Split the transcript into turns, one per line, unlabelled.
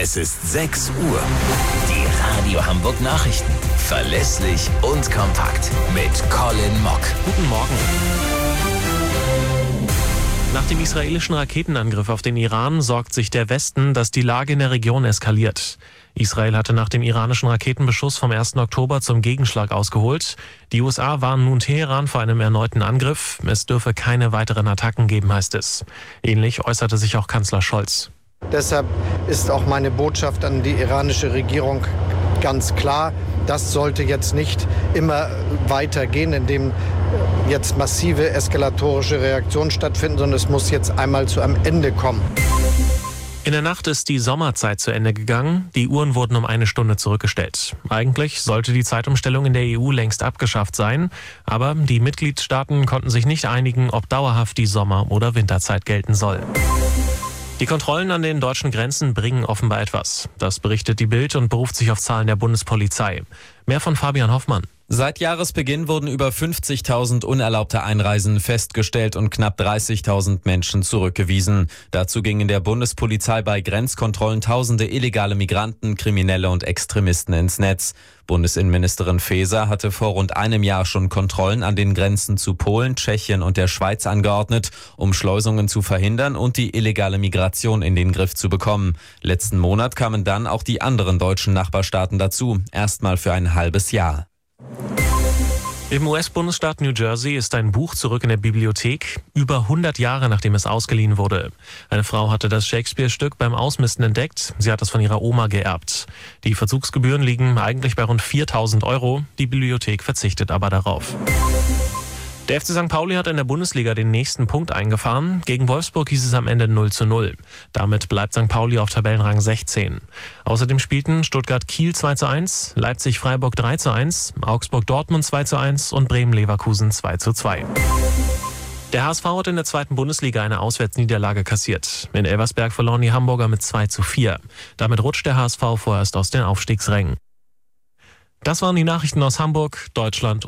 Es ist 6 Uhr. Die Radio Hamburg Nachrichten. Verlässlich und kompakt. Mit Colin Mock.
Guten Morgen. Nach dem israelischen Raketenangriff auf den Iran sorgt sich der Westen, dass die Lage in der Region eskaliert. Israel hatte nach dem iranischen Raketenbeschuss vom 1. Oktober zum Gegenschlag ausgeholt. Die USA warnen nun Teheran vor einem erneuten Angriff. Es dürfe keine weiteren Attacken geben, heißt es. Ähnlich äußerte sich auch Kanzler Scholz.
Deshalb ist auch meine Botschaft an die iranische Regierung ganz klar. Das sollte jetzt nicht immer weitergehen, indem jetzt massive eskalatorische Reaktionen stattfinden, sondern es muss jetzt einmal zu einem Ende kommen.
In der Nacht ist die Sommerzeit zu Ende gegangen. Die Uhren wurden um 1 Stunde zurückgestellt. Eigentlich sollte die Zeitumstellung in der EU längst abgeschafft sein. Aber die Mitgliedstaaten konnten sich nicht einigen, ob dauerhaft die Sommer- oder Winterzeit gelten soll. Die Kontrollen an den deutschen Grenzen bringen offenbar etwas. Das berichtet die Bild und beruft sich auf Zahlen der Bundespolizei. Mehr von Fabian Hoffmann.
Seit Jahresbeginn wurden über 50.000 unerlaubte Einreisen festgestellt und knapp 30.000 Menschen zurückgewiesen. Dazu gingen der Bundespolizei bei Grenzkontrollen tausende illegale Migranten, Kriminelle und Extremisten ins Netz. Bundesinnenministerin Faeser hatte vor rund einem Jahr schon Kontrollen an den Grenzen zu Polen, Tschechien und der Schweiz angeordnet, um Schleusungen zu verhindern und die illegale Migration in den Griff zu bekommen. Letzten Monat kamen dann auch die anderen deutschen Nachbarstaaten dazu, erstmal für ein halbes Jahr.
Im US-Bundesstaat New Jersey ist ein Buch zurück in der Bibliothek, über 100 Jahre nachdem es ausgeliehen wurde. Eine Frau hatte das Shakespeare-Stück beim Ausmisten entdeckt. Sie hat es von ihrer Oma geerbt. Die Verzugsgebühren liegen eigentlich bei rund 4.000 €. Die Bibliothek verzichtet aber darauf. Der FC St. Pauli hat in der Bundesliga den nächsten Punkt eingefahren. Gegen Wolfsburg hieß es am Ende 0:0. Damit bleibt St. Pauli auf Tabellenrang 16. Außerdem spielten Stuttgart-Kiel 2:1, Leipzig-Freiburg 3:1, Augsburg-Dortmund 2:1 und Bremen-Leverkusen 2:2. Der HSV hat in der 2. Bundesliga eine Auswärtsniederlage kassiert. In Elversberg verloren die Hamburger mit 2:4. Damit rutscht der HSV vorerst aus den Aufstiegsrängen. Das waren die Nachrichten aus Hamburg, Deutschland